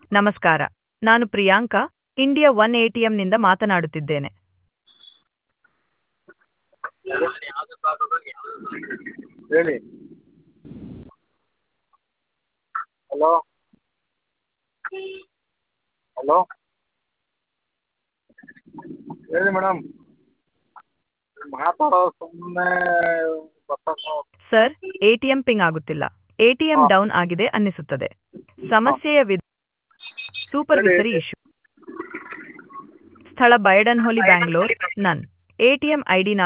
ನಮಸ್ಕಾರ. ನಾನು Priyanka, India one ಎಟಿಎಂನಿಂದ ಮಾತನಾಡುತ್ತಿದ್ದೇನೆ. ಹೇಳಿ. ಹಲೋ. ಹಲೋ. ಹೇಳಿ ಮೇಡಮ್. ಮಾತಾಡೋದು ಸುಮ್ಮನೆ ಗೊತ್ತಾಗ್ತಾ. ಸರ್, ಎಟಿಎಂ ಪಿಂಗ್ ಆಗುತ್ತಿಲ್ಲ. ಎಟಿಎಂ ಹಾಂ. ಡೌನ್ ಆಗಿದೆ ಅನ್ನಿಸುತ್ತದೆ. ಹಾಂ. ಸಮಸ್ಯೆಯ ಸೂಪರ್ವಿಸರಿ ಹೇಳಿ. ಇಶ್ಯೂ. ಸ್ಥಳ ಬೈಡನ್ಹೊಲಿ ಬ್ಯಾಂಗ್ಳೂರ್. ನನ್ ಎಟಿಎಂ ಐಡಿ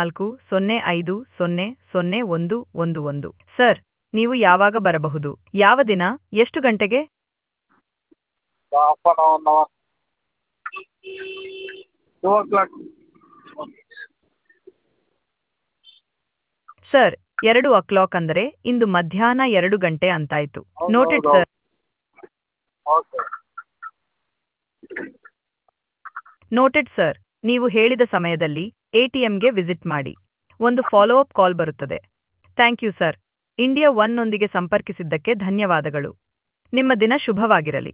40500111. ಸರ್, ನೀವು ಯಾವಾಗ ಬರಬಹುದು? ಯಾವ ದಿನ? ಎಷ್ಟು ಗಂಟೆಗೆ? Half an hour. 2 o'clock. Sir, 2 o'clock ಅಂದರೆ ಇಂದು ಮಧ್ಯಾಹ್ನ 2 ಗಂಟೆ ಅಂತಾಯ್ತು. ನೋಟೆಡ್ ಹೌದು. ಸರ್. ಓಕೆ. Noted sir. ನೀವು ಹೇಳಿದ ಸಮಯದಲ್ಲಿ ಎಟಿಎಂಗೆ ವಿಸಿಟ್ ಮಾಡಿ. ಒಂದು ಫಾಲೋ ಅಪ್ ಕಾಲ್ ಬರುತ್ತದೆ. Thank you sir. ಇಂಡಿಯಾ ಒನ್ನೊಂದಿಗೆ ಸಂಪರ್ಕಿಸಿದ್ದಕ್ಕೆ ಧನ್ಯವಾದಗಳು. ನಿಮ್ಮ ದಿನ ಶುಭವಾಗಿರಲಿ.